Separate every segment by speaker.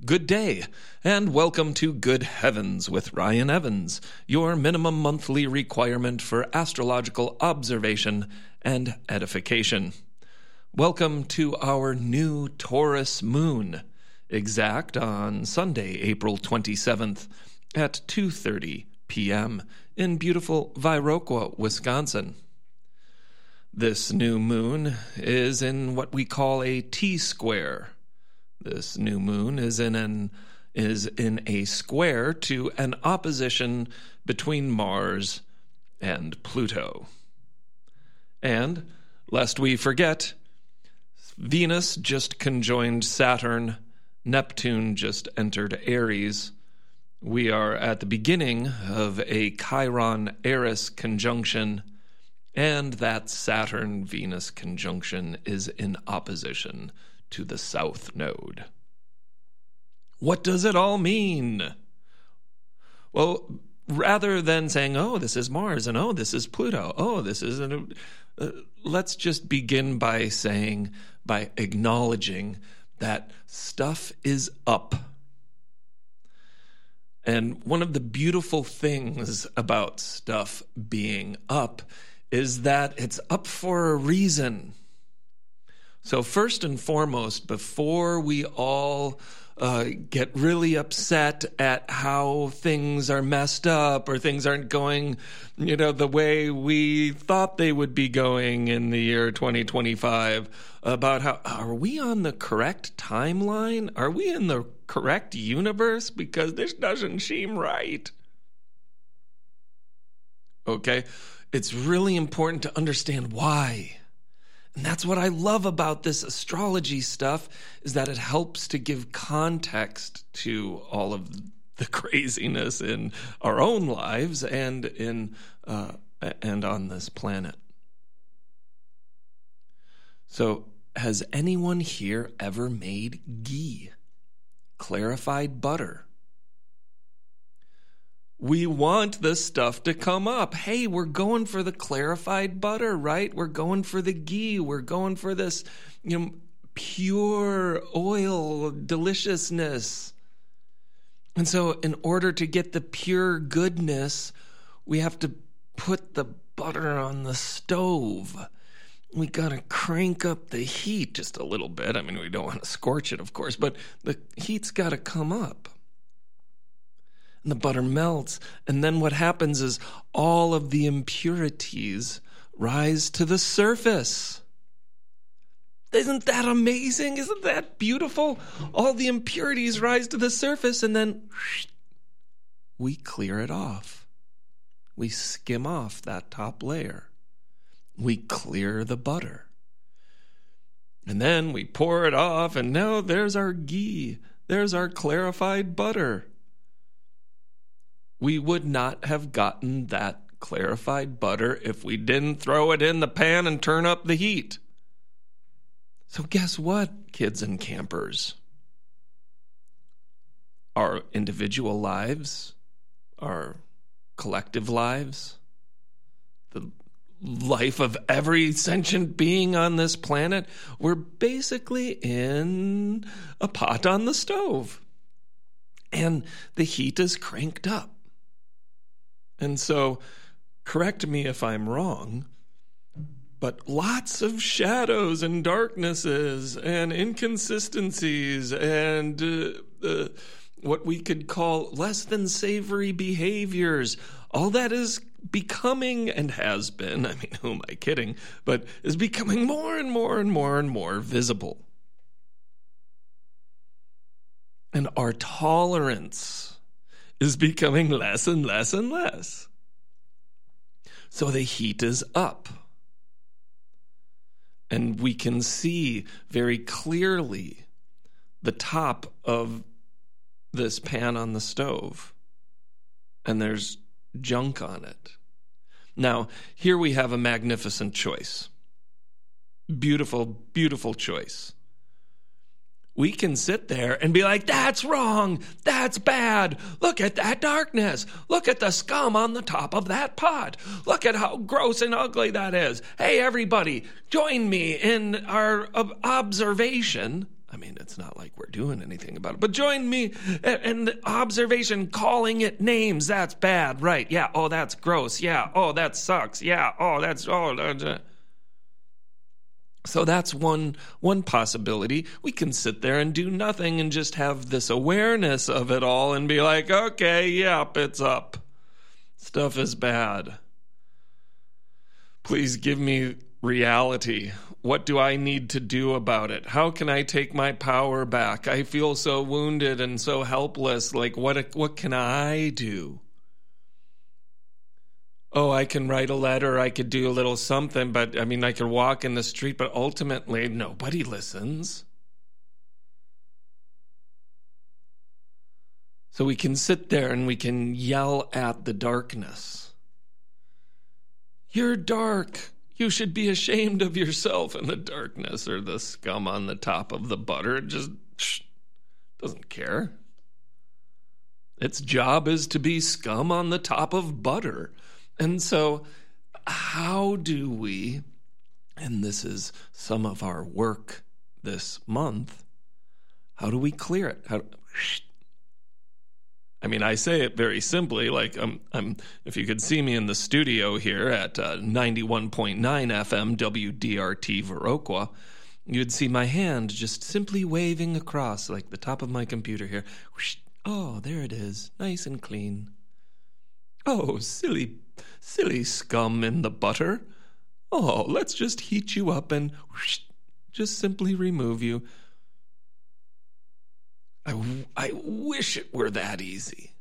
Speaker 1: Good day, and welcome to Good Heavens with Ryan Evans, your minimum monthly requirement for astrological observation and edification. Welcome to our new Taurus moon, exact on Sunday, April 27th at 2:30 p.m. in beautiful Viroqua, Wisconsin. This new moon is in what we call a T-square. This new moon is in a square to an opposition between Mars and Pluto. And, lest we forget, Venus just conjoined Saturn, Neptune just entered Aries. We are at the beginning of a Chiron-Eris conjunction, and that Saturn-Venus conjunction is in opposition to the South Node. What does it all mean? Well, rather than saying, oh, this is Mars, and oh, this is Pluto, oh, this is... let's just begin by acknowledging that stuff is up. And one of the beautiful things about stuff being up is that it's up for a reason. So first and foremost, before we all get really upset at how things are messed up or things aren't going, the way we thought they would be going in the year 2025, about how, are we on the correct timeline? Are we in the correct universe? Because this doesn't seem right. Okay, it's really important to understand why. And that's what I love about this astrology stuff, is that it helps to give context to all of the craziness in our own lives and on this planet. So, has anyone here ever made ghee, clarified butter? We want this stuff to come up. Hey, we're going for the clarified butter, right? We're going for the ghee. We're going for this, pure oil deliciousness. And so in order to get the pure goodness, we have to put the butter on the stove. We got to crank up the heat just a little bit. I mean, we don't want to scorch it, of course, but the heat's got to come up. And the butter melts, and then what happens is all of the impurities rise to the surface. Isn't that amazing? Isn't that beautiful? All the impurities rise to the surface, and then we clear it off. We skim off that top layer. We clear the butter. And then we pour it off, and now there's our ghee. There's our clarified butter. We would not have gotten that clarified butter if we didn't throw it in the pan and turn up the heat. So guess what, kids and campers? Our individual lives, our collective lives, the life of every sentient being on this planet, we're basically in a pot on the stove. And the heat is cranked up. And so, correct me if I'm wrong, but lots of shadows and darknesses and inconsistencies and what we could call less than savory behaviors, all that is becoming, and has been, I mean, who am I kidding, but is becoming more and more and more and more visible. And our tolerance is becoming less and less and less. So the heat is up. And we can see very clearly the top of this pan on the stove. And there's junk on it. Now, here we have a magnificent choice. Beautiful, beautiful choice. We can sit there and be like, that's wrong, that's bad, look at that darkness, look at the scum on the top of that pot, look at how gross and ugly that is. Hey, everybody, join me in our observation. I mean, it's not like we're doing anything about it. But join me in the observation, calling it names. That's bad, right? Yeah. Oh, that's gross. Yeah. Oh, that sucks. Yeah. Oh, that's So that's one possibility. We can sit there and do nothing and just have this awareness of it all and be like, okay, yep, it's up. Stuff is bad. Please give me reality. What do I need to do about it? How can I take my power back? I feel so wounded and so helpless. Like, what can I do? Oh, I can write a letter. I could do a little something, but I mean, I could walk in the street, but ultimately nobody listens. So we can sit there and we can yell at the darkness. You're dark. You should be ashamed of yourself. And the darkness, or the scum on the top of the butter, it just doesn't care. Its job is to be scum on the top of butter. And so how do we, and this is some of our work this month, how do we clear it? I say it very simply, like I'm. If you could see me in the studio here at 91.9 FM WDRT Viroqua, you'd see my hand just simply waving across like the top of my computer here. Oh, there it is, nice and clean. Oh, silly scum in the butter. Oh, let's just heat you up and just simply remove you. I wish it were that easy.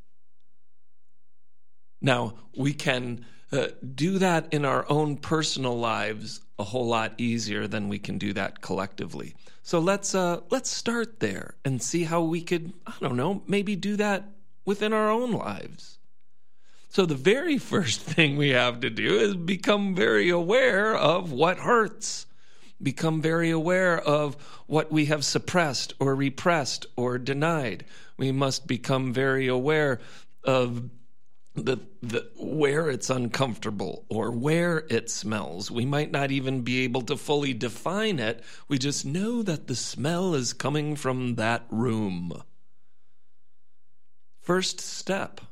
Speaker 1: Now, we can do that in our own personal lives a whole lot easier than we can do that collectively. So let's start there and see how we could, maybe do that within our own lives. So the very first thing we have to do is become very aware of what hurts. Become very aware of what we have suppressed or repressed or denied. We must become very aware of the where it's uncomfortable or where it smells. We might not even be able to fully define it. We just know that the smell is coming from that room. First step.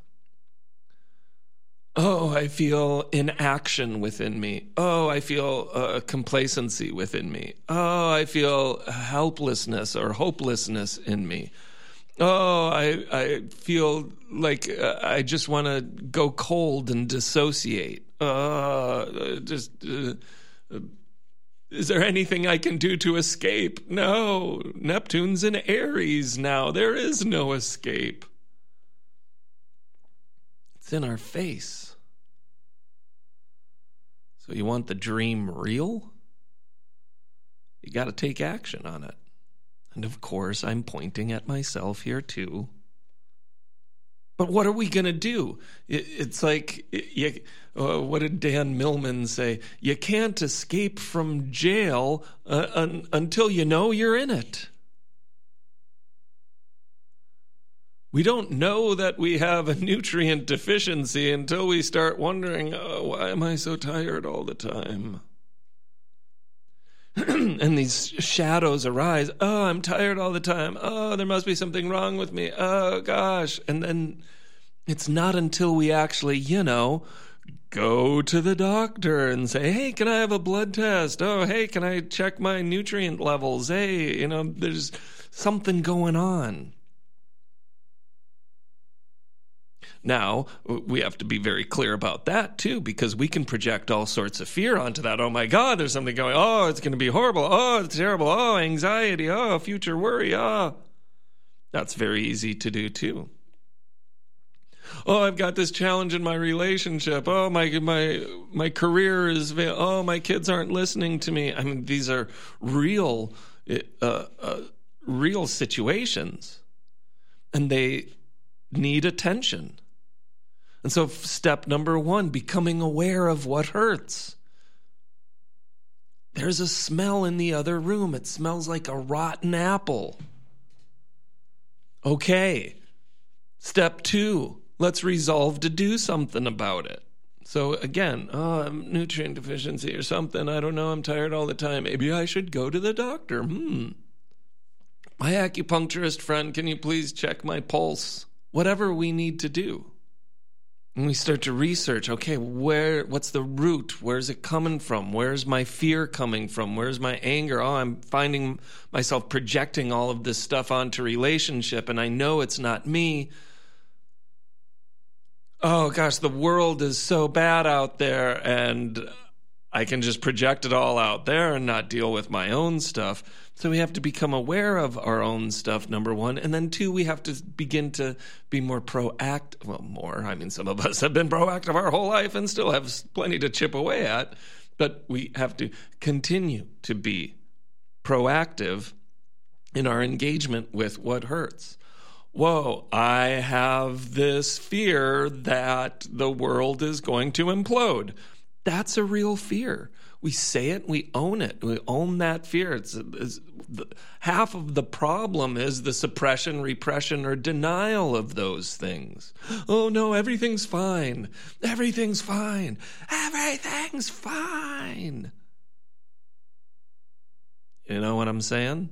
Speaker 1: Oh, I feel inaction within me. Oh, I feel complacency within me. Oh, I feel helplessness or hopelessness in me. Oh, I feel like I just want to go cold and dissociate. Is there anything I can do to escape? No, Neptune's in Aries now. There is no escape. It's in our face. So you want the dream real? You got to take action on it. And of course, I'm pointing at myself here too. But what are we going to do? It's like, what did Dan Millman say? You can't escape from jail until you know you're in it. We don't know that we have a nutrient deficiency until we start wondering, why am I so tired all the time? And these shadows arise. Oh, I'm tired all the time. Oh, there must be something wrong with me. Oh, gosh. And then it's not until we actually, go to the doctor and say, hey, can I have a blood test? Oh, hey, can I check my nutrient levels? Hey, there's something going on. Now, we have to be very clear about that, too, because we can project all sorts of fear onto that. Oh, my God, there's something going on. Oh, it's going to be horrible. Oh, it's terrible. Oh, anxiety. Oh, future worry. Oh, that's very easy to do, too. Oh, I've got this challenge in my relationship. Oh, my career is... Oh, my kids aren't listening to me. I mean, these are real situations, and they need attention. And so step number 1, becoming aware of what hurts. There's a smell in the other room. It smells like a rotten apple. Okay. Step 2, let's resolve to do something about it. So again, nutrient deficiency or something. I don't know. I'm tired all the time. Maybe I should go to the doctor. My acupuncturist friend, can you please check my pulse? Whatever we need to do. And we start to research, okay, what's the root? Where's it coming from? Where's my fear coming from? Where's my anger? Oh, I'm finding myself projecting all of this stuff onto relationship, and I know it's not me. Oh gosh, the world is so bad out there, and I can just project it all out there and not deal with my own stuff. So we have to become aware of our own stuff, number one. And then two, we have to begin to be more proactive. Well, more. I mean, some of us have been proactive our whole life and still have plenty to chip away at. But we have to continue to be proactive in our engagement with what hurts. Whoa, I have this fear that the world is going to implode. That's a real fear. We say it, we own it. We own that fear. Half of the problem is the suppression, repression, or denial of those things. Oh no, everything's fine. Everything's fine. Everything's fine. You know what I'm saying?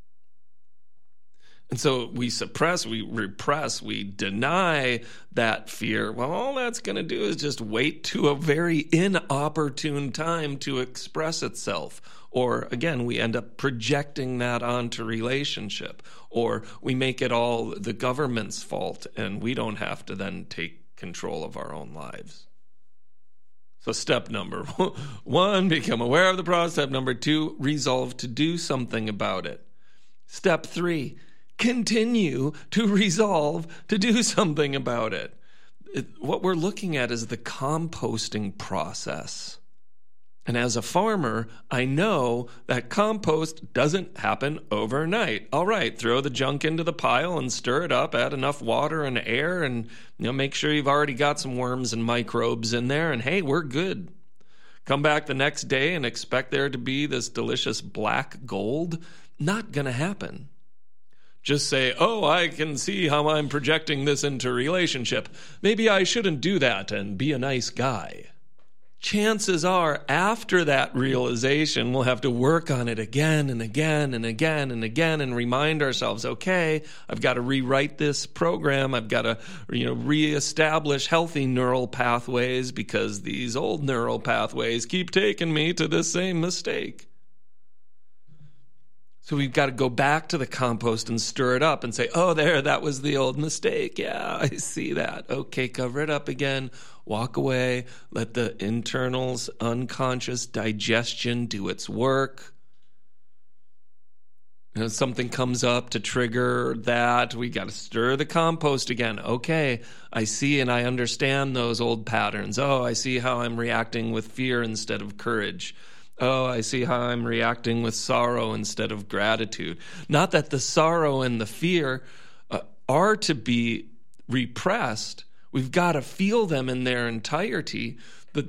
Speaker 1: And so we suppress, we repress, we deny that fear. Well, all that's going to do is just wait to a very inopportune time to express itself. Or again, we end up projecting that onto relationship. Or we make it all the government's fault and we don't have to then take control of our own lives. So step number one, become aware of the problem. Step number two, resolve to do something about it. Step three, continue to resolve to do something about it. What we're looking at is the composting process. And as a farmer, I know that compost doesn't happen overnight. All right, throw the junk into the pile and stir it up, add enough water and air, and make sure you've already got some worms and microbes in there, and hey, we're good. Come back the next day and expect there to be this delicious black gold? Not going to happen. Just say, oh, I can see how I'm projecting this into a relationship. Maybe I shouldn't do that and be a nice guy. Chances are, after that realization, we'll have to work on it again and again and again and again and remind ourselves, okay, I've got to rewrite this program. I've got to, reestablish healthy neural pathways because these old neural pathways keep taking me to the same mistake. So we've got to go back to the compost and stir it up and say, oh, that was the old mistake. Yeah, I see that. Okay, cover it up again. Walk away. Let the internals, unconscious digestion do its work. Something comes up to trigger that. We got to stir the compost again. Okay, I see and I understand those old patterns. Oh, I see how I'm reacting with fear instead of courage. Oh, I see how I'm reacting with sorrow instead of gratitude. Not that the sorrow and the fear are to be repressed. We've got to feel them in their entirety. But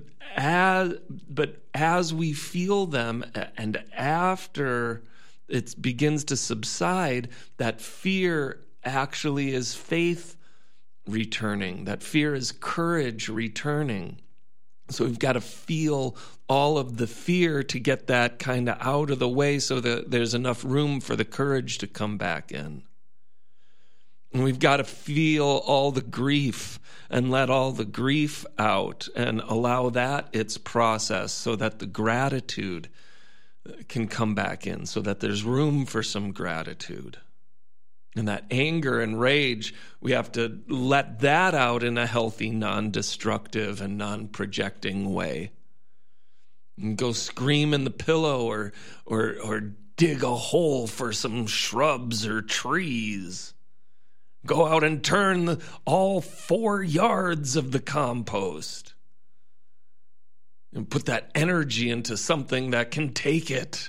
Speaker 1: as we feel them and after it begins to subside, that fear actually is faith returning. That fear is courage returning. So we've got to feel all of the fear to get that kind of out of the way so that there's enough room for the courage to come back in. And we've got to feel all the grief and let all the grief out and allow that its process so that the gratitude can come back in, so that there's room for some gratitude. And that anger and rage, we have to let that out in a healthy, non-destructive and non-projecting way. And go scream in the pillow or dig a hole for some shrubs or trees. Go out and turn all 4 yards of the compost. And put that energy into something that can take it.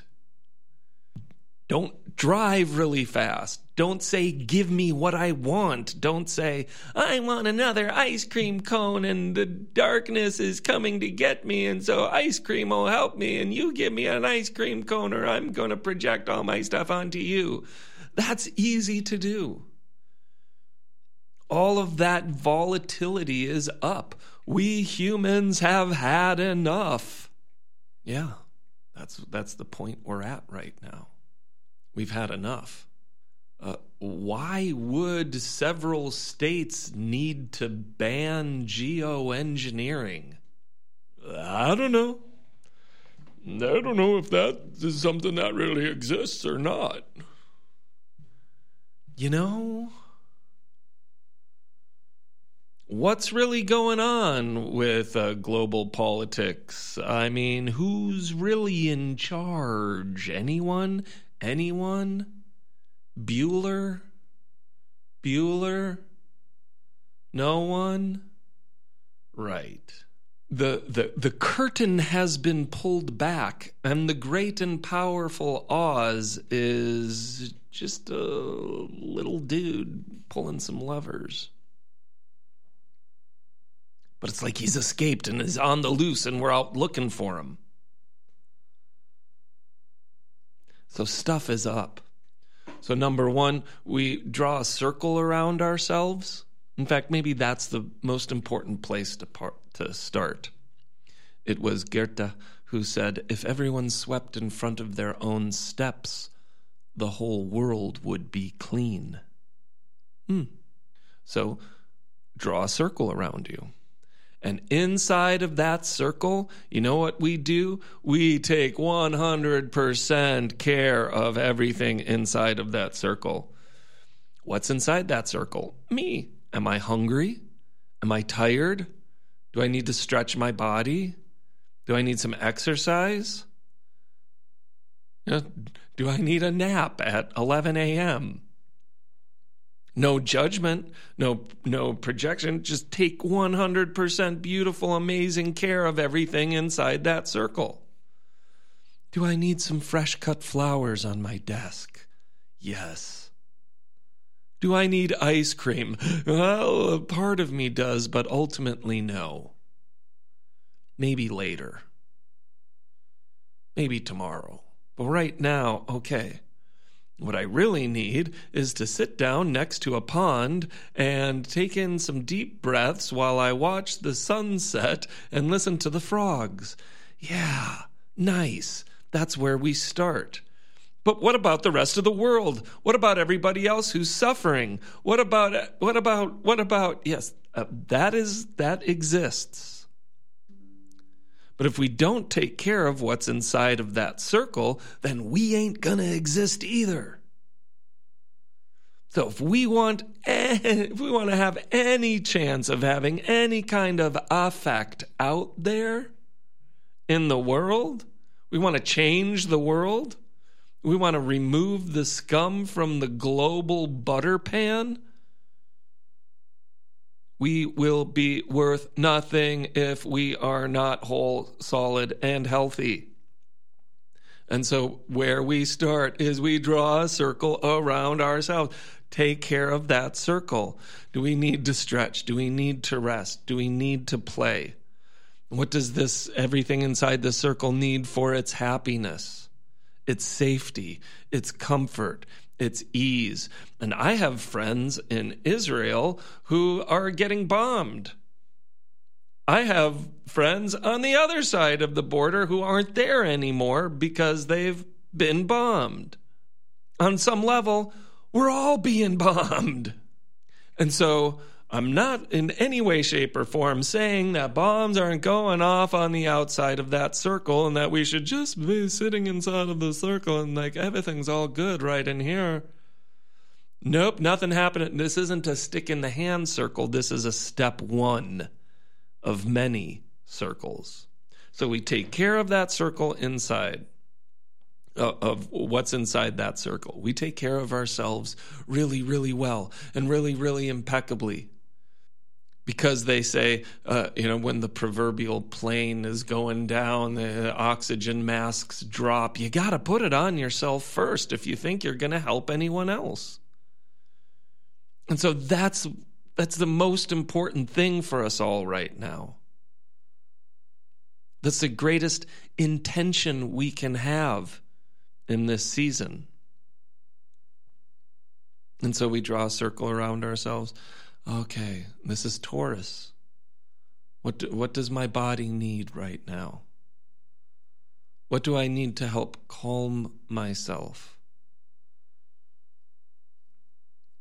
Speaker 1: Don't drive really fast. Don't say, give me what I want. Don't say, I want another ice cream cone and the darkness is coming to get me and so ice cream will help me and you give me an ice cream cone or I'm going to project all my stuff onto you. That's easy to do. All of that volatility is up. We humans have had enough. Yeah, that's the point we're at right now. We've had enough. Why would several states need to ban geoengineering? I don't know. I don't know if that is something that really exists or not. You know, what's really going on with global politics? I mean, who's really in charge? Anyone? Anyone? Bueller? Bueller? No one? Right. The curtain has been pulled back, and the great and powerful Oz is just a little dude pulling some levers. But it's like he's escaped and is on the loose, and we're out looking for him. So stuff is up. So number one, we draw a circle around ourselves. In fact, maybe that's the most important place to start. It was Goethe who said, if everyone swept in front of their own steps, the whole world would be clean. So draw a circle around you. And inside of that circle, you know what we do? We take 100% care of everything inside of that circle. What's inside that circle? Me. Am I hungry? Am I tired? Do I need to stretch my body? Do I need some exercise? Do I need a nap at 11 a.m.? No judgment, no projection. Just take 100% beautiful, amazing care of everything inside that circle. Do I need some fresh cut flowers on my desk? Yes. Do I need ice cream? Well, a part of me does, but ultimately no. Maybe later. Maybe tomorrow. But right now, okay. What I really need is to sit down next to a pond and take in some deep breaths while I watch the sunset and listen to the frogs. Yeah, nice. That's where we start. But what about the rest of the world? What about everybody else who's suffering? What about, yes, that exists. But if we don't take care of what's inside of that circle, then we ain't gonna exist either. So if we want to have any chance of having any kind of effect out there in the world, we want to change the world, we want to remove the scum from the global butter pan, we will be worth nothing if we are not whole, solid, and healthy. And so where we start is we draw a circle around ourselves. Take care of that circle. Do we need to stretch? Do we need to rest? Do we need to play? What does everything inside the circle need for its happiness, its safety, its comfort, its ease? And I have friends in Israel who are getting bombed. I have friends on the other side of the border who aren't there anymore because they've been bombed. On some level, we're all being bombed. And so I'm not in any way, shape, or form saying that bombs aren't going off on the outside of that circle and that we should just be sitting inside of the circle and like everything's all good right in here. Nope, nothing happening. This isn't a stick in the hand circle. This is a step one of many circles. So we take care of that circle inside, of what's inside that circle. We take care of ourselves really, really well and really, really impeccably. Because they say, when the proverbial plane is going down, the oxygen masks drop, you got to put it on yourself first if you think you're going to help anyone else. And so that's the most important thing for us all right now. That's the greatest intention we can have in this season. And so we draw a circle around ourselves. Okay, this is Taurus. What does my body need right now? What do I need to help calm myself?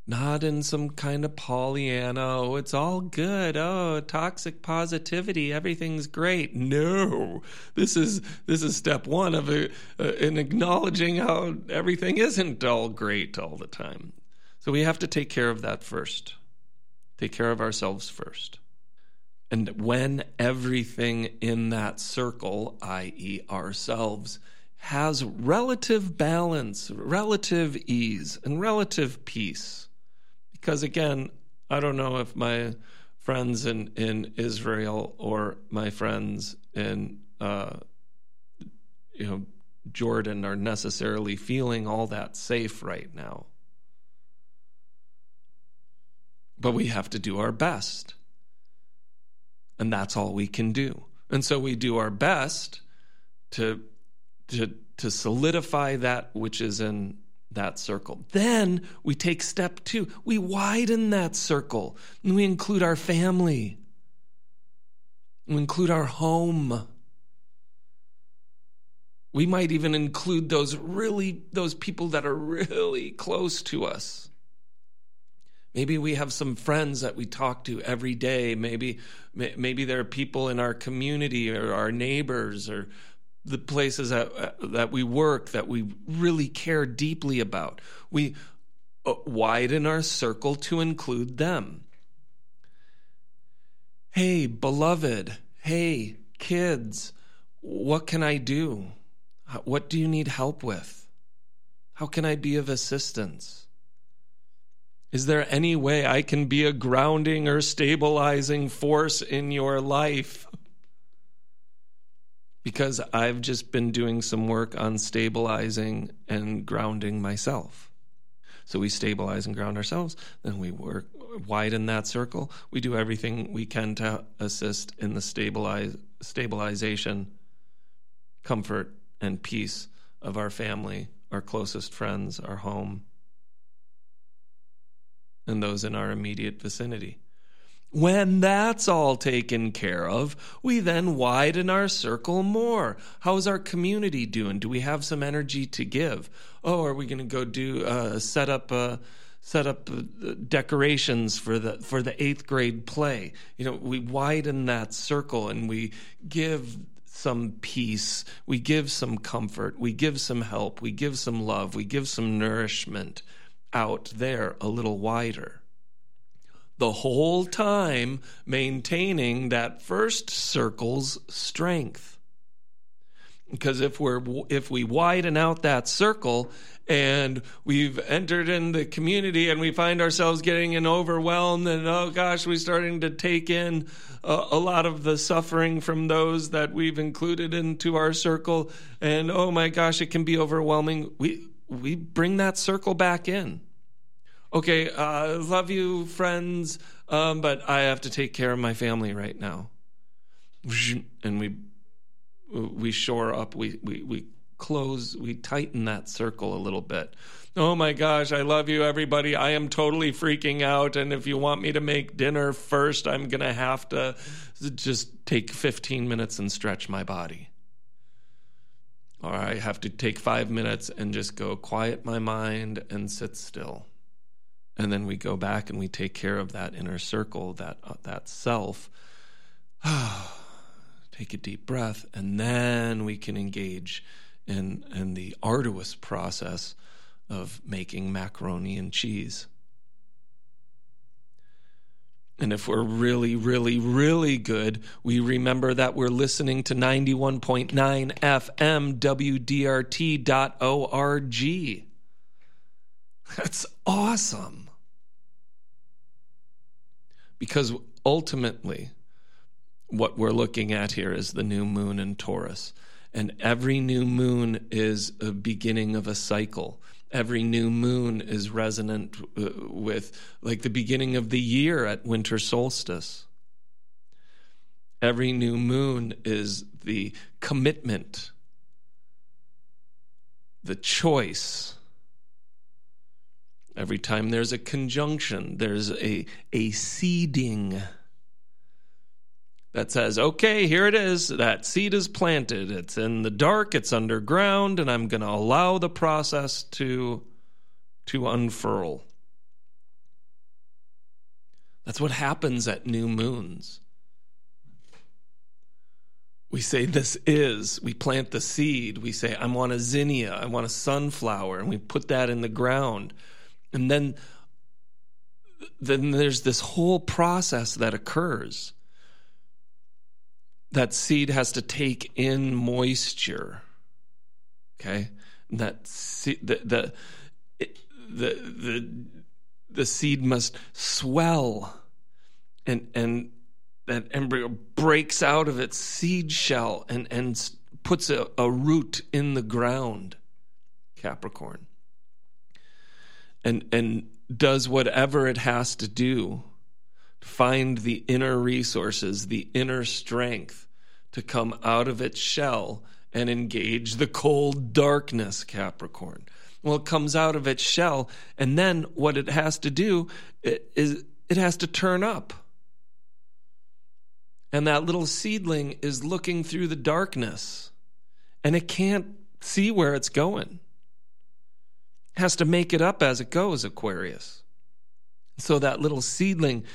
Speaker 1: Not in some kind of Pollyanna, oh, it's all good. Oh, toxic positivity, everything's great. No, this is step one of in acknowledging how everything isn't all great all the time. So we have to take care of that first. Take care of ourselves first. And when everything in that circle, i.e. ourselves, has relative balance, relative ease, and relative peace. Because again, I don't know if my friends in Israel or my friends in Jordan are necessarily feeling all that safe right now. But we have to do our best. And that's all we can do. And so we do our best to solidify that which is in that circle. Then we take step 2. We widen that circle. And we include our family. We include our home. We might even include those people that are really close to us. Maybe we have some friends that we talk to every day. Maybe there are people in our community or our neighbors or the places that we work that we really care deeply about. We widen our circle to include them. Hey, beloved. Hey, kids. What can I do? What do you need help with? How can I be of assistance? Is there any way I can be a grounding or stabilizing force in your life? Because I've just been doing some work on stabilizing and grounding myself. So we stabilize and ground ourselves, then we widen that circle. We do everything we can to assist in the stabilization, comfort, and peace of our family, our closest friends, our home, and those in our immediate vicinity. When that's all taken care of, we then widen our circle more. How's our community doing? Do we have some energy to give? Oh, are we going to go do set up decorations for the 8th grade play? We widen that circle and we give some peace, we give some comfort, we give some help, we give some love, we give some nourishment out there a little wider. The whole time maintaining that first circle's strength. Because if we widen out that circle and we've entered in the community and we find ourselves getting overwhelmed and oh gosh, we're starting to take in a lot of the suffering from those that we've included into our circle, and oh my gosh, it can be overwhelming. We bring that circle back in. Okay, love you, friends, but I have to take care of my family right now. And we shore up, we close, we tighten that circle a little bit. Oh my gosh, I love you, everybody. I am totally freaking out, and if you want me to make dinner first, I'm going to have to just take 15 minutes and stretch my body. Or I have to take 5 minutes and just go quiet my mind and sit still. And then we go back and we take care of that inner circle, that self. Take a deep breath, and then we can engage in the arduous process of making macaroni and cheese. And if we're really, really, really good, we remember that we're listening to 91.9 FM WDRT.org. That's awesome. Because ultimately, what we're looking at here is the new moon in Taurus. And every new moon is a beginning of a cycle. Every new moon is resonant with like the beginning of the year at winter solstice. Every new moon is the commitment, the choice. Every time there's a conjunction, there's a seeding that says, okay, here it is. That seed is planted. It's in the dark, it's underground, and I'm going to allow the process to unfurl. That's what happens at new moons. We say we plant the seed. We say, I want a zinnia, I want a sunflower, and we put that in the ground. And then there's this whole process that occurs. That seed has to take in moisture. Okay? That the seed must swell, and that embryo breaks out of its seed shell and puts a root in the ground, Capricorn, and does whatever it has to do to find the inner resources, the inner strength to come out of its shell and engage the cold darkness, Capricorn. Well, it comes out of its shell, and then what it has to do is it has to turn up. And that little seedling is looking through the darkness, and it can't see where it's going. It has to make it up as it goes, Aquarius. So that little seedling,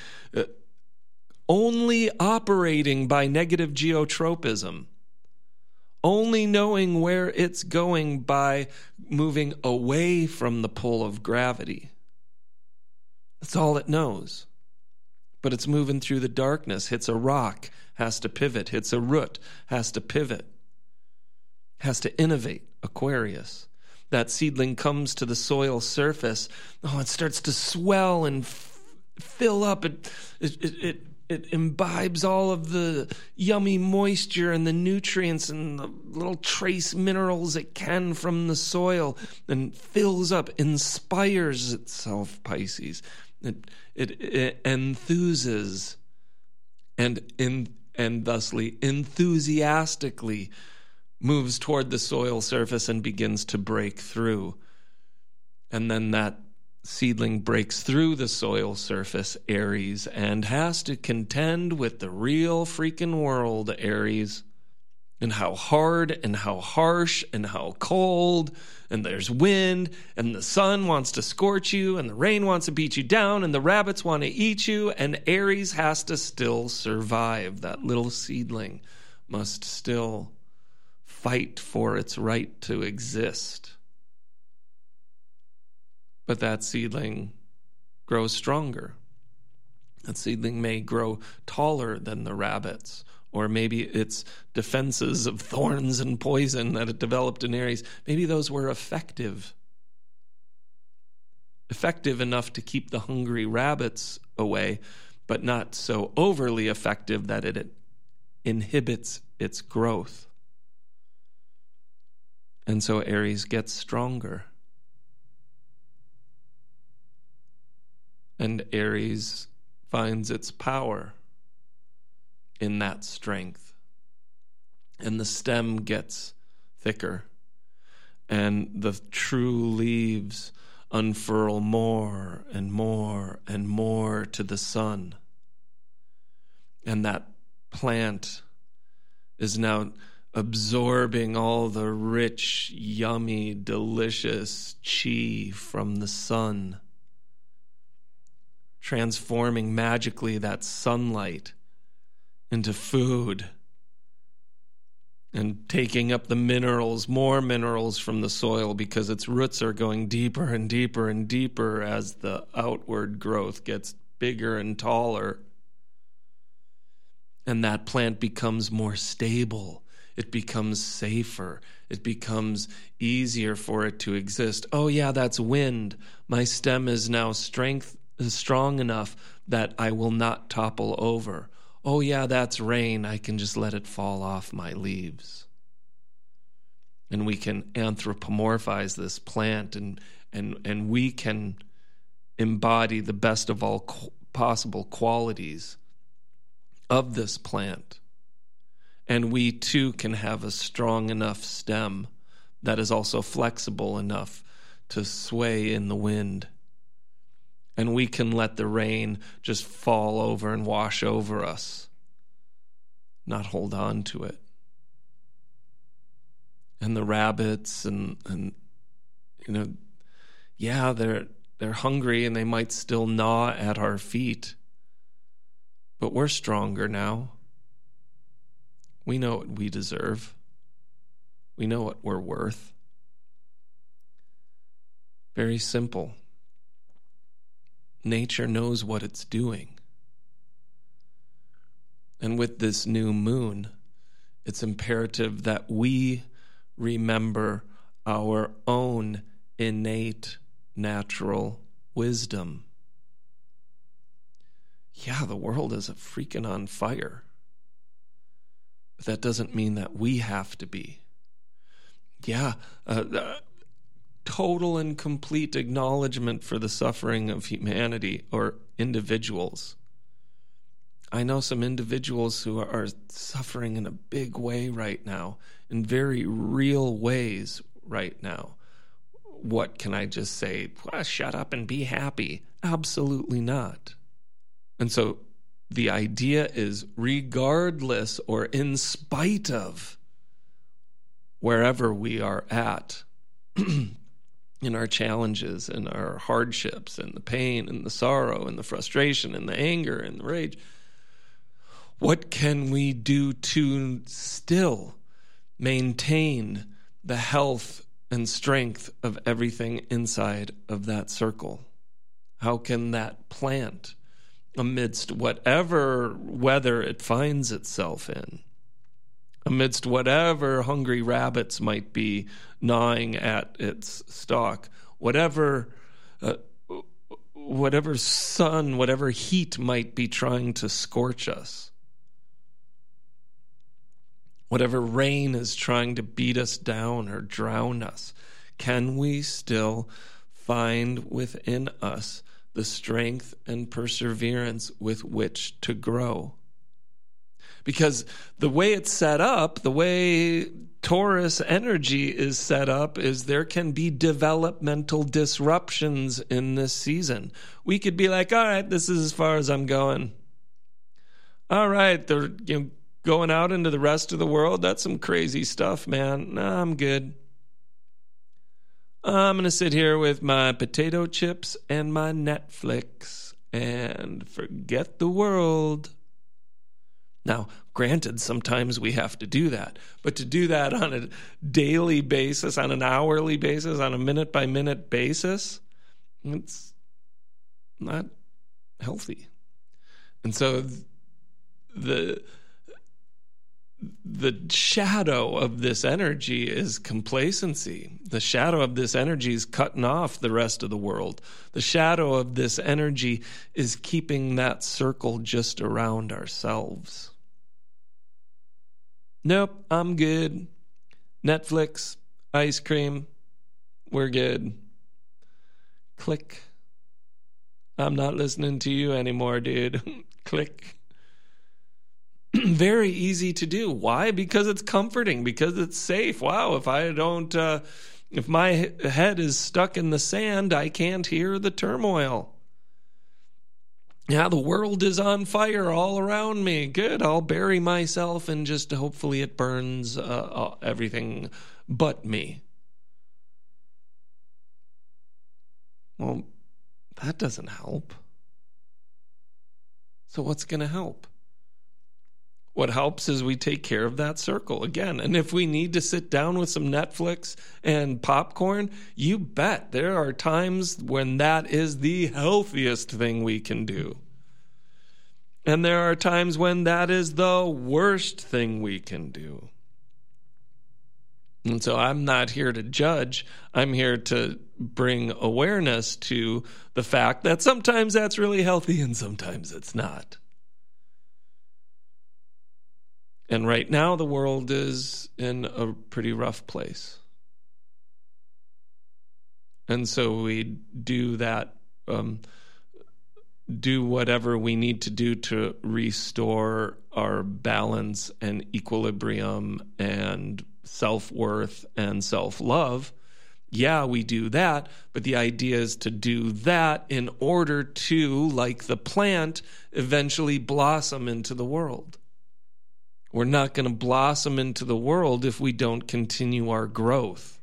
Speaker 1: only operating by negative geotropism, only knowing where it's going by moving away from the pull of gravity. That's all it knows. But it's moving through the darkness, hits a rock, has to pivot, hits a root, has to pivot, has to innovate, Aquarius. That seedling comes to the soil surface. Oh, it starts to swell and fill up. It imbibes all of the yummy moisture and the nutrients and the little trace minerals it can from the soil, and fills up, inspires itself, Pisces. It enthuses and thusly enthusiastically moves toward the soil surface and begins to break through. And then that seedling breaks through the soil surface, Aries, and has to contend with the real freaking world, Aries. And how hard and how harsh and how cold, and there's wind, and the sun wants to scorch you, and the rain wants to beat you down, and the rabbits want to eat you, and Aries has to still survive. That little seedling must still fight for its right to exist. But that seedling grows stronger. That seedling may grow taller than the rabbits, or maybe its defenses of thorns and poison that it developed in Aries, maybe those were effective enough to keep the hungry rabbits away, but not so overly effective that it inhibits its growth. And so Aries gets stronger. And Aries finds its power in that strength. And the stem gets thicker, and the true leaves unfurl more and more and more to the sun. And that plant is now absorbing all the rich, yummy, delicious chi from the sun, transforming magically that sunlight into food, and taking up the minerals, more minerals from the soil, because its roots are going deeper and deeper and deeper as the outward growth gets bigger and taller. And that plant becomes more stable. It becomes safer. It becomes easier for it to exist. Oh yeah, that's wind. My stem is now strong enough that I will not topple over. Oh yeah, that's rain. I can just let it fall off my leaves. And we can anthropomorphize this plant, and we can embody the best of all possible qualities of this plant. And we too can have a strong enough stem that is also flexible enough to sway in the wind. And we can let the rain just fall over and wash over us, not hold on to it. And the rabbits and yeah, they're hungry, and they might still gnaw at our feet, But we're stronger now. We know what we deserve. We know what we're worth. Very simple. Nature knows what it's doing. And with this new moon, it's imperative that we remember our own innate natural wisdom. Yeah, the world is freaking on fire. But that doesn't mean that we have to be. Yeah, total and complete acknowledgement for the suffering of humanity or individuals. I know some individuals who are suffering in a big way right now, in very real ways right now. What can I just say? Well, shut up and be happy. Absolutely not. And so the idea is, regardless or in spite of wherever we are at in our challenges and our hardships and the pain and the sorrow and the frustration and the anger and the rage, what can we do to still maintain the health and strength of everything inside of that circle? How can that plant, amidst whatever weather it finds itself in, amidst whatever hungry rabbits might be gnawing at its stalk, whatever sun, whatever heat might be trying to scorch us, whatever rain is trying to beat us down or drown us, can we still find within us the strength and perseverance with which to grow? Because the way it's set up, the way Taurus energy is set up, is there can be developmental disruptions in this season. We could be like, all right, this is as far as I'm going. All right, they're going out into the rest of the world. That's some crazy stuff, man. Nah, I'm good. I'm going to sit here with my potato chips and my Netflix and forget the world. Now, granted, sometimes we have to do that, but to do that on a daily basis, on an hourly basis, on a minute-by-minute basis, it's not healthy. And so the shadow of this energy is complacency. The shadow of this energy is cutting off the rest of the world. The shadow of this energy is keeping that circle just around ourselves. Nope, I'm good. Netflix, ice cream, we're good. Click. I'm not listening to you anymore, dude. Click. Very easy to do. Why? Because it's comforting, because it's safe. Wow, if my head is stuck in the sand, I can't hear the turmoil. Yeah, the world is on fire all around me. Good, I'll bury myself and just hopefully it burns everything but me. Well, that doesn't help. So what's going to help? What helps is we take care of that circle again. And if we need to sit down with some Netflix and popcorn, you bet there are times when that is the healthiest thing we can do. And there are times when that is the worst thing we can do. And so I'm not here to judge. I'm here to bring awareness to the fact that sometimes that's really healthy and sometimes it's not. And right now, the world is in a pretty rough place. And so we do that, do whatever we need to do to restore our balance and equilibrium and self-worth and self-love. Yeah, we do that, but the idea is to do that in order to, like the plant, eventually blossom into the world. We're not going to blossom into the world if we don't continue our growth.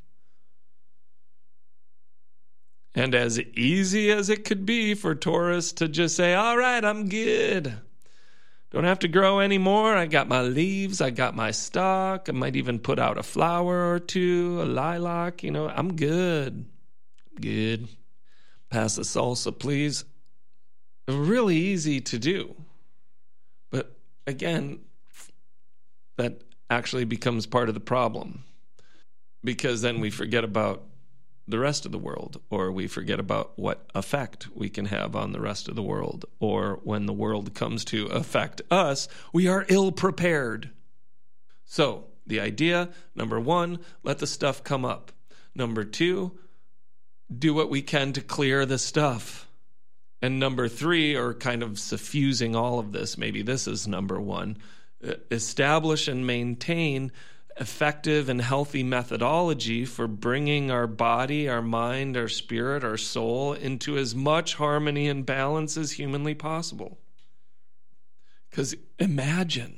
Speaker 1: And as easy as it could be for Taurus to just say, all right, I'm good. Don't have to grow anymore. I got my leaves. I got my stalk. I might even put out a flower or two, a lilac. I'm good. Good. Pass the salsa, please. Really easy to do. But again, that actually becomes part of the problem, because then we forget about the rest of the world, or we forget about what effect we can have on the rest of the world, or when the world comes to affect us, we are ill prepared. So the idea, number 1, let the stuff come up. Number 2, do what we can to clear the stuff. And number 3, or kind of suffusing all of this, maybe this is number 1, establish and maintain effective and healthy methodology for bringing our body, our mind, our spirit, our soul into as much harmony and balance as humanly possible. Because imagine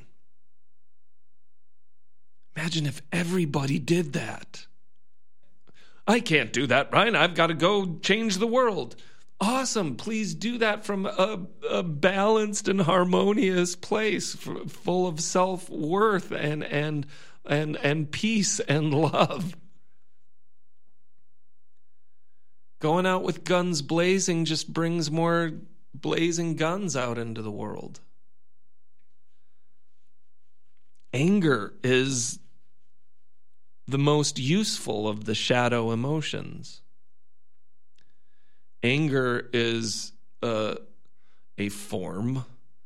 Speaker 1: if everybody did that. I can't do that, Ryan. I've got to go change the world. Awesome. Please do that from a balanced and harmonious place, full of self-worth and peace and love. Going out with guns blazing just brings more blazing guns out into the world. Anger is the most useful of the shadow emotions. Anger is a form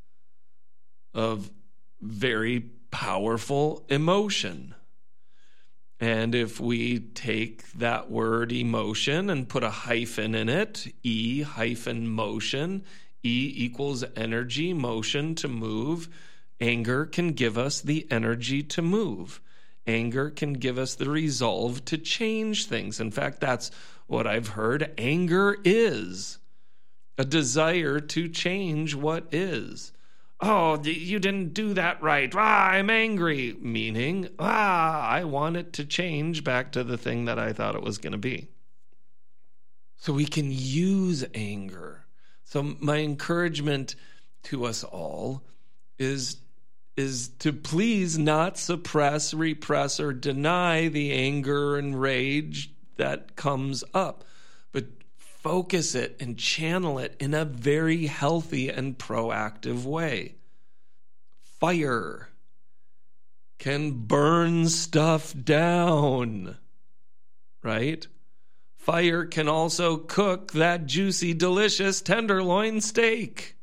Speaker 1: of very powerful emotion. And if we take that word emotion and put a hyphen in it, E-motion, E equals energy, motion, to move. Anger can give us the energy to move. Anger can give us the resolve to change things. In fact, that's what I've heard. Anger is a desire to change what is. Oh, you didn't do that right. I'm angry. Meaning, I want it to change back to the thing that I thought it was going to be. So we can use anger. So my encouragement to us all is to please not suppress, repress, or deny the anger and rage that comes up, but focus it and channel it in a very healthy and proactive way. Fire can burn stuff down, right? Fire can also cook that juicy, delicious tenderloin steak.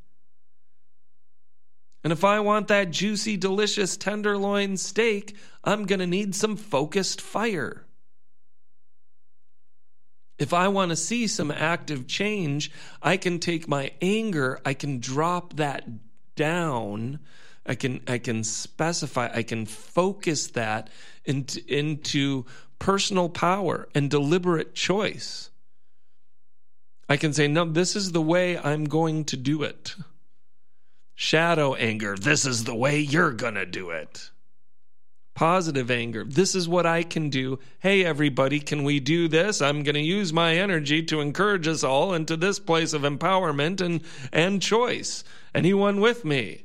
Speaker 1: And if I want that juicy, delicious tenderloin steak, I'm going to need some focused fire. If I want to see some active change, I can take my anger, I can drop that down, I can specify, I can focus that into personal power and deliberate choice. I can say, no, this is the way I'm going to do it. Shadow anger, this is the way you're going to do it. Positive anger, this is what I can do. Hey, everybody, can we do this? I'm going to use my energy to encourage us all into this place of empowerment and choice. Anyone with me?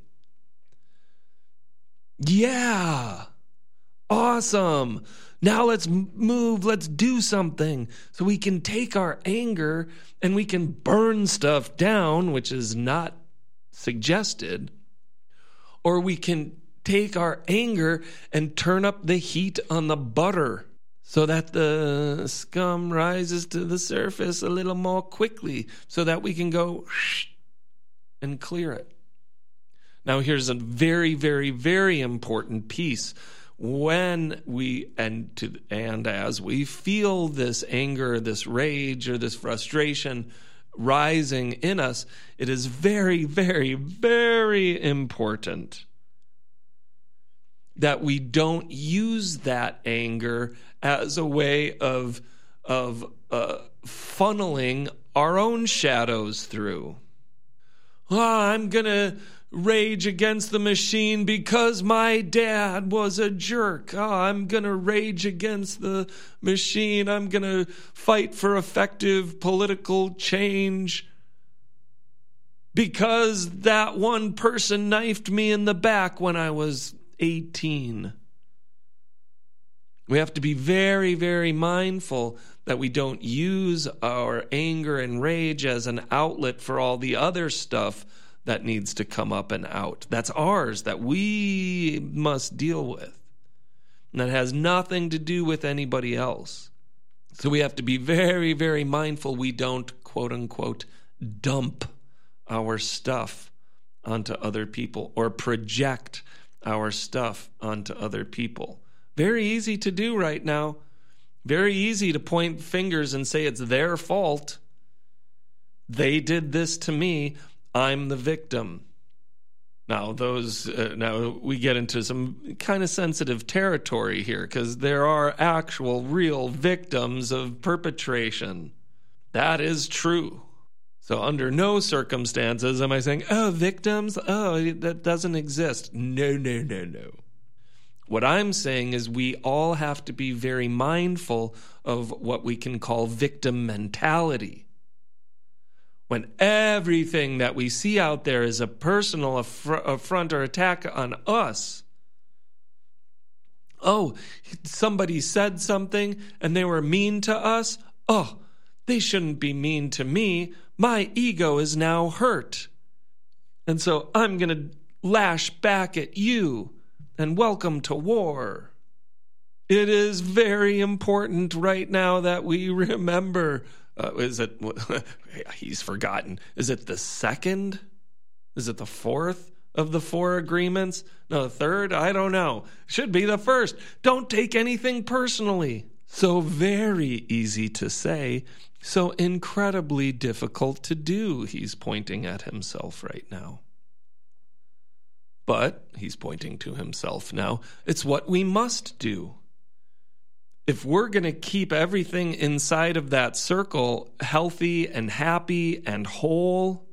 Speaker 1: Yeah. Awesome. Now let's move. Let's do something so we can take our anger and we can burn stuff down, which is not suggested, or we can take our anger and turn up the heat on the butter so that the scum rises to the surface a little more quickly so that we can go and clear it. Now, here's a very, very, very important piece. When we, and as we feel this anger, this rage, or this frustration rising in us, it is very, very, very important that we don't use that anger as a way of funneling our own shadows through. I'm going to rage against the machine because my dad was a jerk. I'm going to rage against the machine. I'm going to fight for effective political change. because that one person knifed me in the back when I was 18. We have to be very, very mindful that we don't use our anger and rage as an outlet for all the other stuff that needs to come up and out. That's ours, that we must deal with. And that has nothing to do with anybody else. So we have to be very, very mindful we don't, quote unquote, dump our stuff onto other people or project our stuff onto other people. Very easy to do right now. Very easy to point fingers and say it's their fault. They did this to me. I'm the victim. Now, now we get into some kind of sensitive territory here because there are actual, real victims of perpetration. That is true. So under no circumstances am I saying, oh, victims? Oh, that doesn't exist. No. What I'm saying is we all have to be very mindful of what we can call victim mentality. When everything that we see out there is a personal affront or attack on us. Oh, somebody said something and they were mean to us. Oh, they shouldn't be mean to me. My ego is now hurt. And so I'm going to lash back at you. And welcome to war. It is very important right now that we remember. He's forgotten. Is it the second? Is it the fourth of the 4 agreements? No, the third? I don't know. Should be the first. Don't take anything personally. So very easy to say, so incredibly difficult to do. He's pointing at himself right now. But he's pointing to himself now. It's what we must do. If we're going to keep everything inside of that circle healthy and happy and whole,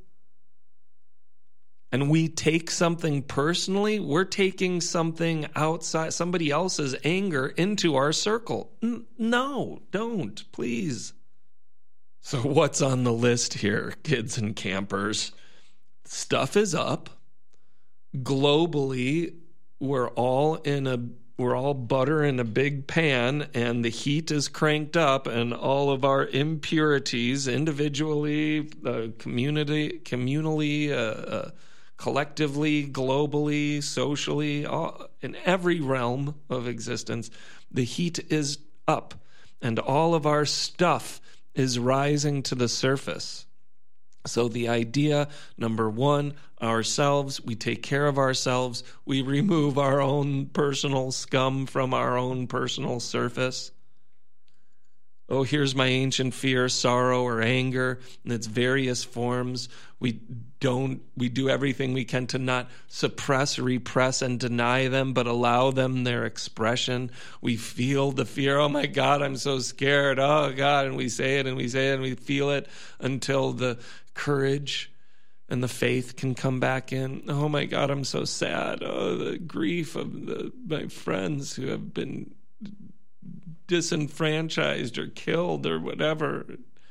Speaker 1: and we take something personally, we're taking something outside, somebody else's anger into our circle. No, don't, please. So what's on the list here, kids and campers? Stuff is up. Globally, we're all butter in a big pan, and the heat is cranked up, and all of our impurities, individually, communally, collectively, globally, socially, in every realm of existence, the heat is up, and all of our stuff is rising to the surface. So the idea, number one, ourselves, we take care of ourselves. We remove our own personal scum from our own personal surface. Oh, here's my ancient fear, sorrow, or anger in its various forms. We do everything we can to not suppress, repress, and deny them, but allow them their expression. We feel the fear. Oh my God, I'm so scared. Oh God, and we say it and we say it and we feel it until the courage and the faith can come back in. Oh my God, I'm so sad. Oh, the grief of my friends who have been disenfranchised or killed or whatever.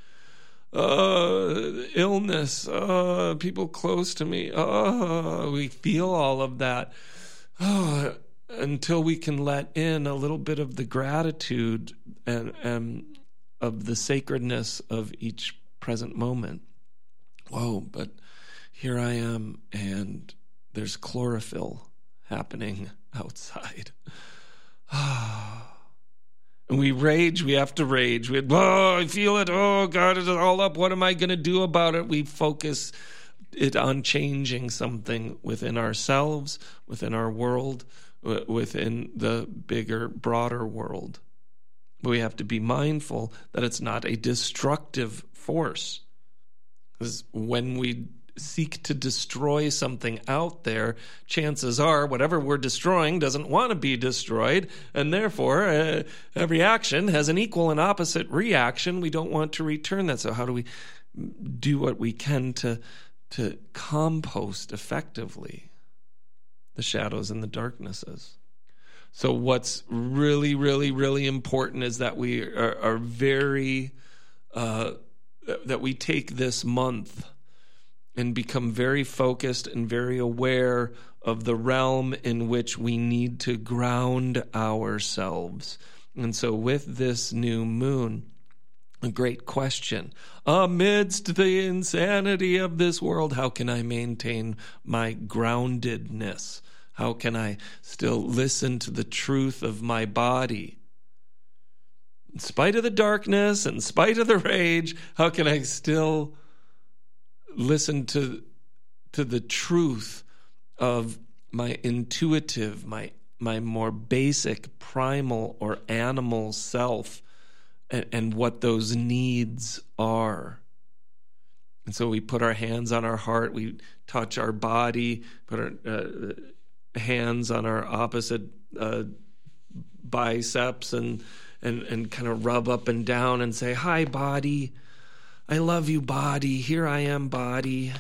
Speaker 1: Illness. People close to me. We feel all of that. Until we can let in a little bit of the gratitude and of the sacredness of each present moment. Whoa, but here I am, and there's chlorophyll happening outside. And we rage, we have to rage. I feel it, oh God, it's all up. What am I going to do about it? We focus it on changing something within ourselves, within our world, within the bigger, broader world. But we have to be mindful that it's not a destructive force. Because when we seek to destroy something out there, chances are whatever we're destroying doesn't want to be destroyed, and therefore every action has an equal and opposite reaction. We don't want to return that. So how do we do what we can to compost effectively the shadows and the darknesses? So what's really, really, really important is that we are very... that we take this month and become very focused and very aware of the realm in which we need to ground ourselves. And so with this new moon, a great question. Amidst the insanity of this world, how can I maintain my groundedness? How can I still listen to the truth of my body? In spite of the darkness, in spite of the rage, how can I still listen to the truth of my intuitive, my more basic, primal or animal self, and what those needs are? And so we put our hands on our heart, we touch our body, put our hands on our opposite biceps and kind of rub up and down and say, "Hi, body. I love you, body. Here I am, body.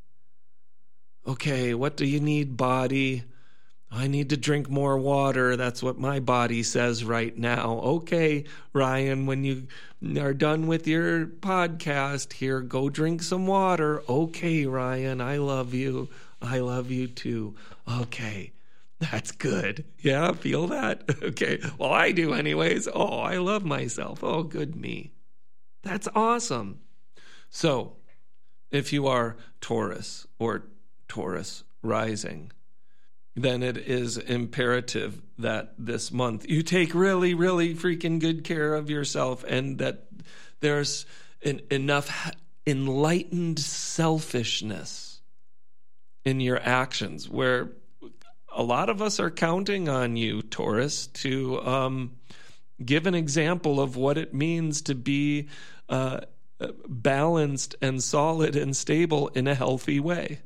Speaker 1: Okay, what do you need, body? I need to drink more water. That's what my body says right now. Okay, Ryan, when you are done with your podcast here, go drink some water. Okay, Ryan, I love you. I love you too. Okay, that's good. Yeah, feel that? Okay, well, I do anyways. Oh, I love myself. Oh, good me. That's awesome. So, if you are Taurus or Taurus rising, then it is imperative that this month you take really, really freaking good care of yourself, and that there's enough enlightened selfishness in your actions, where a lot of us are counting on you, Taurus, to give an example of what it means to be balanced and solid and stable in a healthy way.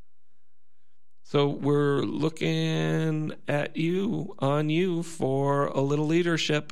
Speaker 1: So we're looking at you, on you, for a little leadership.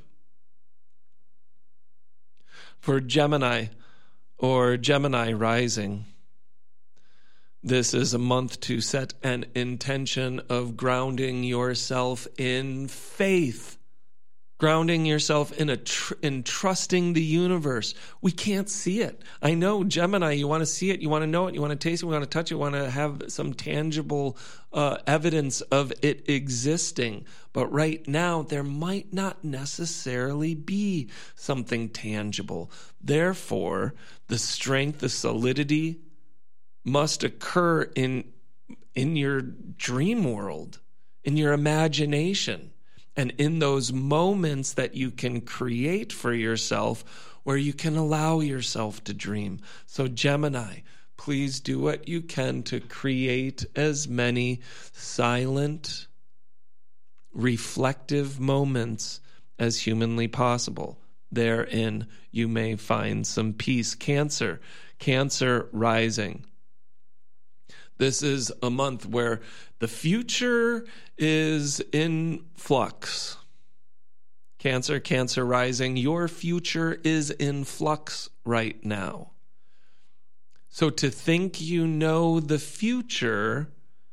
Speaker 1: For Gemini or Gemini rising, this is a month to set an intention of grounding yourself in faith. Grounding yourself in trusting the universe. We can't see it. I know, Gemini, you want to see it, you want to know it, you want to taste it, you want to touch it, you want to have some tangible evidence of it existing. But right now, there might not necessarily be something tangible. Therefore, the strength, the solidity must occur in your dream world, in your imagination. And in those moments that you can create for yourself, where you can allow yourself to dream. So Gemini, please do what you can to create as many silent, reflective moments as humanly possible. Therein, you may find some peace. Cancer rising. This is a month where the future is in flux. Cancer rising, your future is in flux right now. So to think you know the future,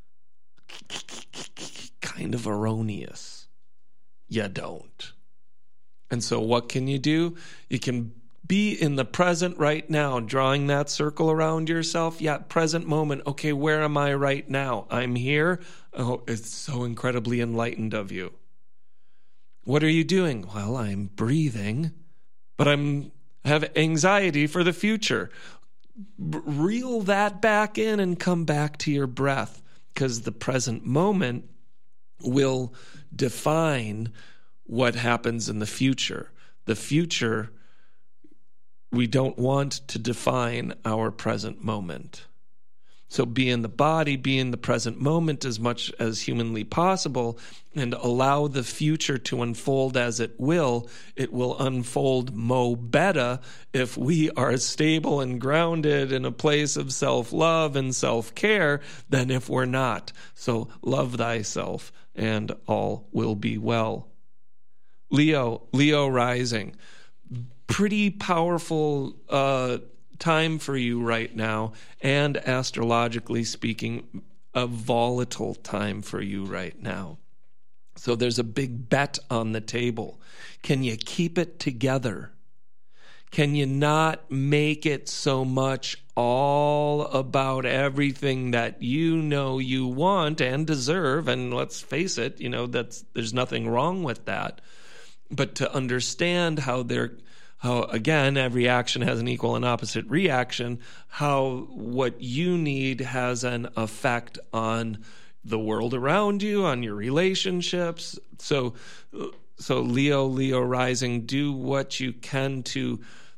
Speaker 1: kind of erroneous. You don't. And so what can you do? You can be in the present right now, drawing that circle around yourself. Yeah, present moment. Okay, where am I right now? I'm here. Oh, it's so incredibly enlightened of you. What are you doing? Well, I'm breathing, but I have anxiety for the future. Reel that back in and come back to your breath, because the present moment will define what happens in the future. The future, we don't want to define our present moment. So be in the body, be in the present moment as much as humanly possible, and allow the future to unfold as it will. It will unfold mo better if we are stable and grounded in a place of self-love and self-care than if we're not. So love thyself and all will be well. Leo rising. Pretty powerful time for you right now, and astrologically speaking, a volatile time for you right now. So there's a big bet on the table. Can you keep it together? Can you not make it so much all about everything that you know you want and deserve? And let's face it, there's nothing wrong with that. But to understand how again, every action has an equal and opposite reaction, how what you need has an effect on the world around you, on your relationships. So Leo rising, do what you can to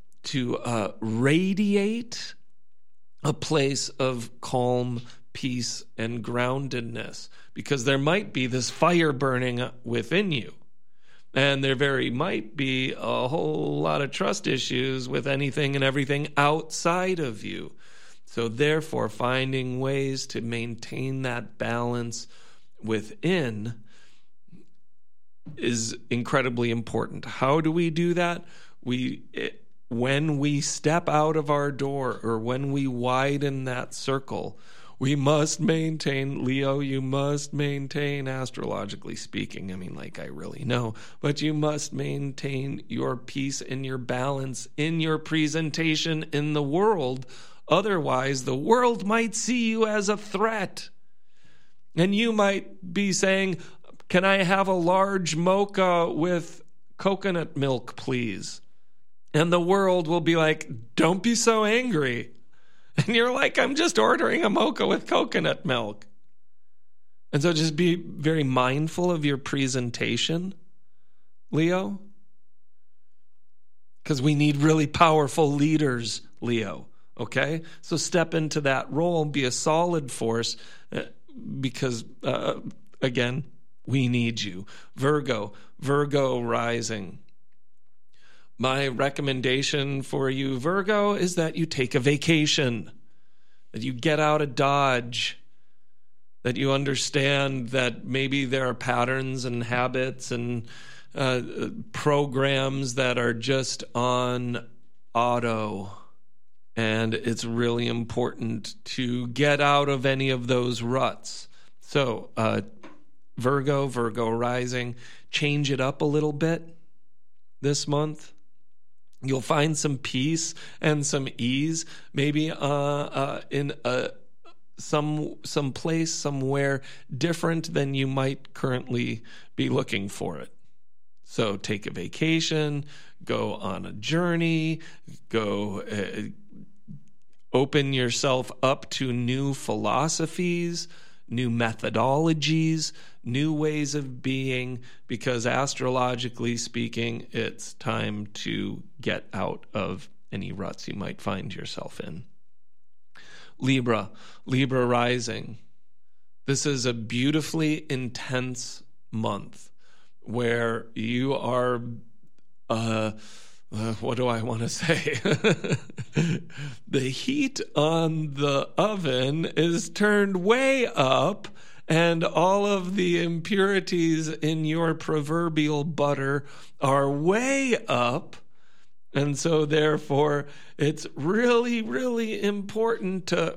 Speaker 1: radiate a place of calm, peace, and groundedness, because there might be this fire burning within you. And there very might be a whole lot of trust issues with anything and everything outside of you. So therefore, finding ways to maintain that balance within is incredibly important. How do we do that? When we step out of our door, or when we widen that circle, we must maintain, Leo, you must maintain, astrologically speaking, I really know, but you must maintain your peace and your balance in your presentation in the world. Otherwise, the world might see you as a threat. And you might be saying, can I have a large mocha with coconut milk, please? And the world will be like, don't be so angry. And you're like, I'm just ordering a mocha with coconut milk. And so just be very mindful of your presentation, Leo. Because we need really powerful leaders, Leo. Okay? So step into that role, be a solid force, because, again, we need you. Virgo rising. My recommendation for you, Virgo, is that you take a vacation, that you get out of Dodge, that you understand that maybe there are patterns and habits and programs that are just on auto. And it's really important to get out of any of those ruts. So, Virgo rising, change it up a little bit this month. You'll find some peace and some ease, maybe in some place somewhere different than you might currently be looking for it. So take a vacation, go on a journey, go open yourself up to new philosophies, new methodologies, new ways of being, because astrologically speaking, it's time to get out of any ruts you might find yourself in. Libra rising. This is a beautifully intense month where you are, what do I want to say? The heat on the oven is turned way up, and all of the impurities in your proverbial butter are way up. And so therefore, it's really, really important to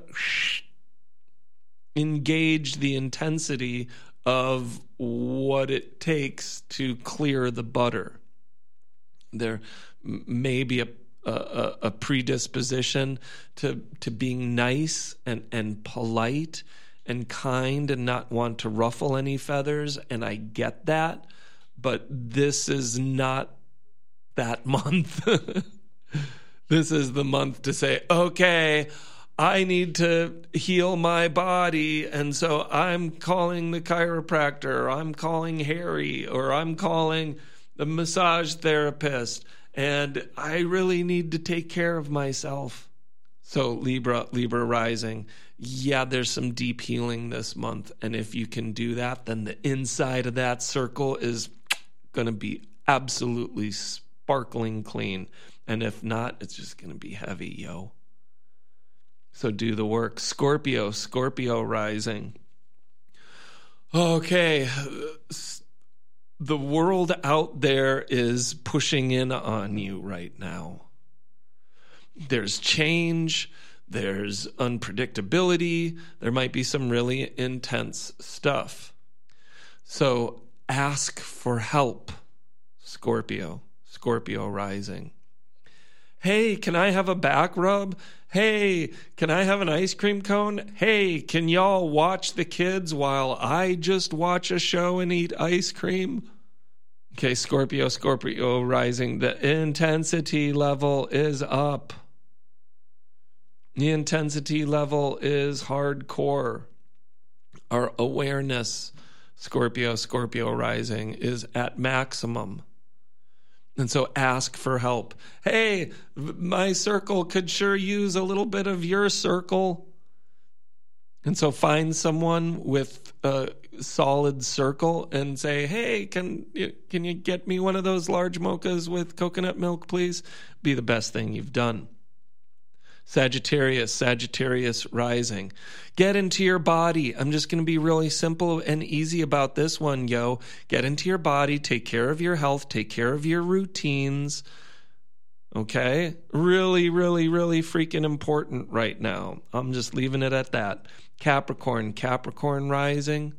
Speaker 1: engage the intensity of what it takes to clear the butter. There may be a predisposition to being nice and polite and kind and not want to ruffle any feathers, and I get that, but this is not that month. This is the month to say, okay, I need to heal my body, and so I'm calling the chiropractor, or I'm calling Harry, or I'm calling the massage therapist, and I really need to take care of myself. So Libra rising, yeah, there's some deep healing this month, and if you can do that, then the inside of that circle is going to be absolutely sparkling clean, and if not, it's just going to be heavy, yo. So do the work. Scorpio rising. Okay, the world out there is pushing in on you right now. There's change, there's unpredictability, there might be some really intense stuff. So ask for help, Scorpio rising. Hey, can I have a back rub? Hey, can I have an ice cream cone? Hey, can y'all watch the kids while I just watch a show and eat ice cream? Okay, Scorpio rising. The intensity level is up. The intensity level is hardcore. Our awareness, Scorpio rising, is at maximum. And so ask for help. Hey, my circle could sure use a little bit of your circle. And so find someone with a solid circle and say, hey, can you get me one of those large mochas with coconut milk, please? Be the best thing you've done. Sagittarius rising. Get into your body. I'm just going to be really simple and easy about this one, yo. Get into your body. Take care of your health. Take care of your routines. Okay? Really, really, really freaking important right now. I'm just leaving it at that. Capricorn rising.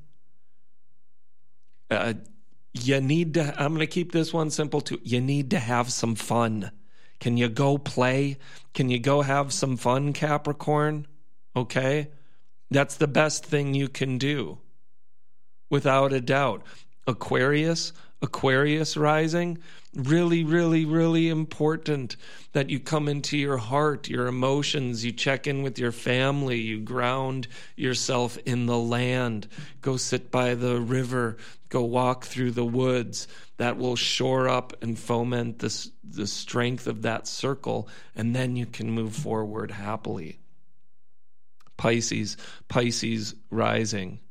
Speaker 1: You need to, I'm going to keep this one simple too. You need to have some fun. Can you go play? Can you go have some fun, Capricorn? Okay? That's the best thing you can do, without a doubt. Aquarius rising, really, really, really important that you come into your heart, your emotions, you check in with your family, you ground yourself in the land, go sit by the river, go walk through the woods. That will shore up and foment the strength of that circle, and then you can move forward happily. Pisces rising.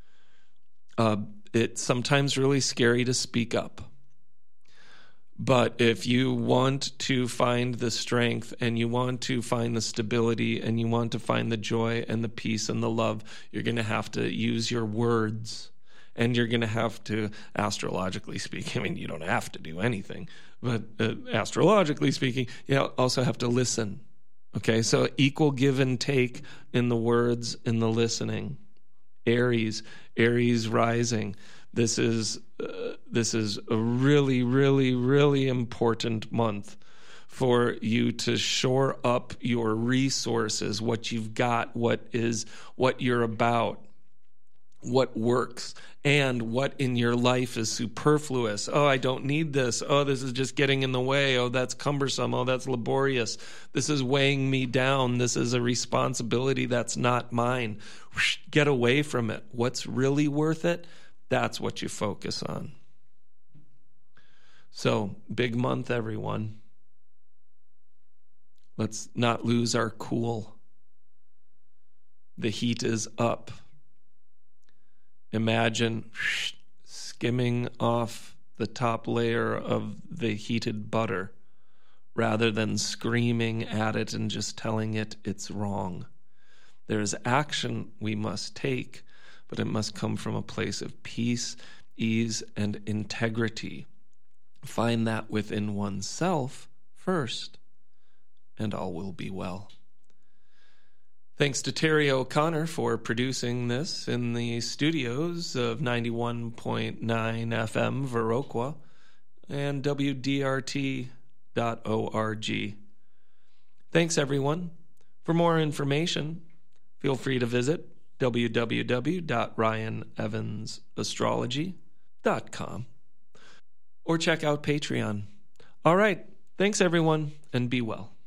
Speaker 1: It's sometimes really scary to speak up. But if you want to find the strength and you want to find the stability and you want to find the joy and the peace and the love, you're going to have to use your words. And you're going to have to, astrologically speaking, I mean, you don't have to do anything, but astrologically speaking, you also have to listen. Okay, so equal give and take in the words, in the listening. Aries rising. This is a really, really, really important month for you to shore up your resources, what you've got, what you're about, what works, and what in your life is superfluous. Oh, I don't need this. Oh, this is just getting in the way. Oh, that's cumbersome. Oh, that's laborious. This is weighing me down. This is a responsibility that's not mine. Get away from it. What's really worth it? That's what you focus on. So, big month, everyone. Let's not lose our cool. The heat is up. Imagine skimming off the top layer of the heated butter rather than screaming at it and just telling it it's wrong. There is action we must take, but it must come from a place of peace, ease, and integrity. Find that within oneself first, and all will be well. Thanks to Terry O'Connor for producing this in the studios of 91.9 FM Viroqua and WDRT.org. Thanks, everyone. For more information, feel free to visit www.ryanevansastrology.com or check out Patreon. All right. Thanks, everyone, and be well.